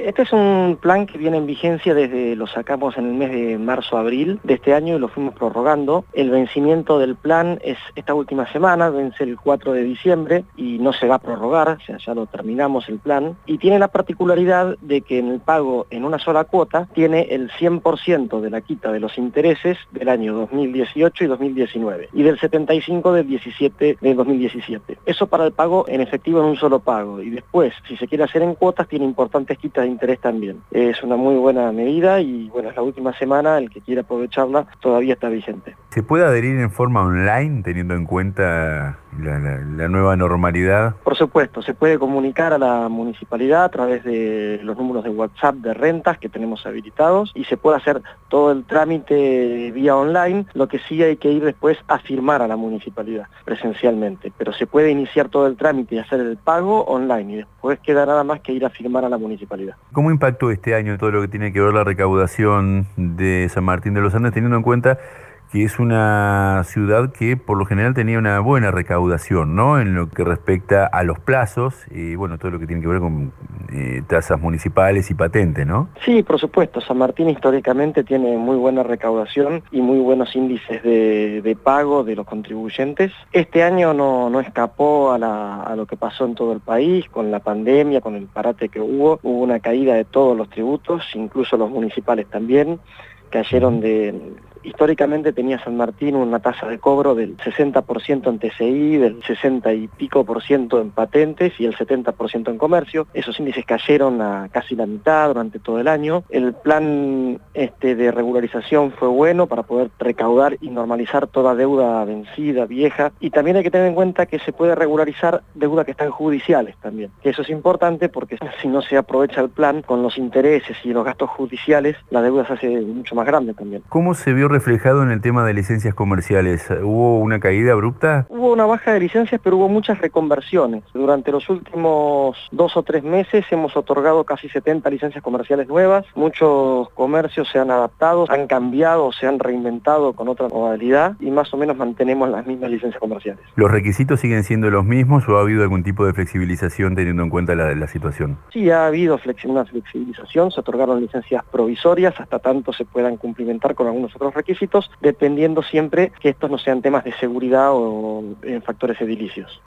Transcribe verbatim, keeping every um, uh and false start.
Este es un plan que viene en vigencia desde, lo sacamos en el mes de marzo-abril de este año y lo fuimos prorrogando. El vencimiento del plan es esta última semana, vence el cuatro de diciembre y no se va a prorrogar, o sea, ya lo terminamos el plan. Y tiene la particularidad de que en el pago en una sola cuota tiene el cien por ciento de la quita de los intereses del año dos mil dieciocho y dos mil diecinueve y del setenta y cinco del diecisiete de dos mil diecisiete. Eso para el pago en efectivo en un solo pago. Y después, si se quiere hacer en cuotas, tiene importantes quitas de interés también. Es una muy buena medida y bueno, es la última semana, el que quiera aprovecharla todavía está vigente. ¿Se puede adherir en forma online teniendo en cuenta la, la, la nueva normalidad? Por supuesto, se puede comunicar a la municipalidad a través de los números de WhatsApp de rentas que tenemos habilitados y se puede hacer todo el trámite vía online. Lo que sí hay que ir después a firmar a la municipalidad presencialmente, pero se puede iniciar todo el trámite y hacer el pago online y después queda nada más que ir a firmar a la municipalidad. ¿Cómo impactó este año todo lo que tiene que ver la recaudación de San Martín de los Andes, teniendo en cuenta que es una ciudad que por lo general tenía una buena recaudación, ¿no? En lo que respecta a los plazos y bueno, todo lo que tiene que ver con eh, tasas municipales y patentes, ¿no? Sí, por supuesto. San Martín históricamente tiene muy buena recaudación y muy buenos índices de, de pago de los contribuyentes. Este año no, no escapó a, la, a lo que pasó en todo el país, con la pandemia, con el parate que hubo. Hubo una caída de todos los tributos, incluso los municipales también, cayeron de... Históricamente tenía San Martín una tasa de cobro del sesenta por ciento en T C I, del sesenta y pico por ciento en patentes y el setenta por ciento en comercio. Esos índices cayeron a casi la mitad durante todo el año. El plan este, de regularización fue bueno para poder recaudar y normalizar toda deuda vencida, vieja. Y también hay que tener en cuenta que se puede regularizar deuda que están judiciales también. Que eso es importante porque si no se aprovecha el plan con los intereses y los gastos judiciales, la deuda se hace mucho más grande también. ¿Cómo se vio reflejado en el tema de licencias comerciales? ¿Hubo una caída abrupta? Hubo una baja de licencias, pero hubo muchas reconversiones. Durante los últimos dos o tres meses hemos otorgado casi setenta licencias comerciales nuevas. Muchos comercios se han adaptado, han cambiado, se han reinventado con otra modalidad y más o menos mantenemos las mismas licencias comerciales. ¿Los requisitos siguen siendo los mismos o ha habido algún tipo de flexibilización teniendo en cuenta la, la situación? Sí, ha habido una flexibilización, se otorgaron licencias provisorias hasta tanto se puedan cumplimentar con algunos otros requisitos, dependiendo siempre que estos no sean temas de seguridad o en factores edilicios.